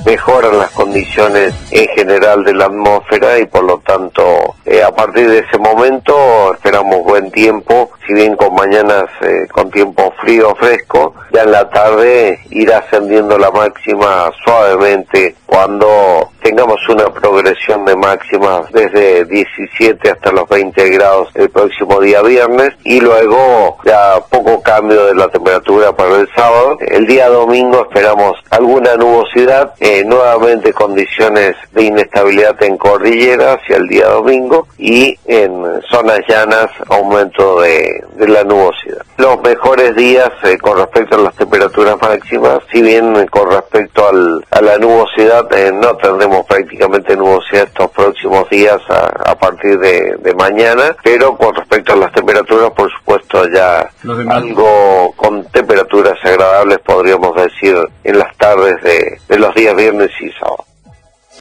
mejoran las condiciones en general de la atmósfera y por lo tanto a partir de ese momento esperamos buen tiempo, si bien con mañanas con tiempo frío fresco, ya en la tarde irá ascendiendo la máxima suavemente cuando tengamos una progresión de máximas desde 17 hasta los 20 grados el próximo día viernes y luego ya poco cambio de la temperatura para el sábado. El día domingo esperamos alguna nubosidad, nuevamente condiciones de inestabilidad en cordillera hacia el día domingo y en zonas llanas aumento de la nubosidad. Los mejores días con respecto a las temperaturas máximas, si bien con respecto a la nubosidad no tendremos prácticamente nubosidad estos próximos días a partir de mañana, pero con respecto a las temperaturas por supuesto ya algo con temperaturas agradables podríamos decir en las tardes de los días viernes y sábado.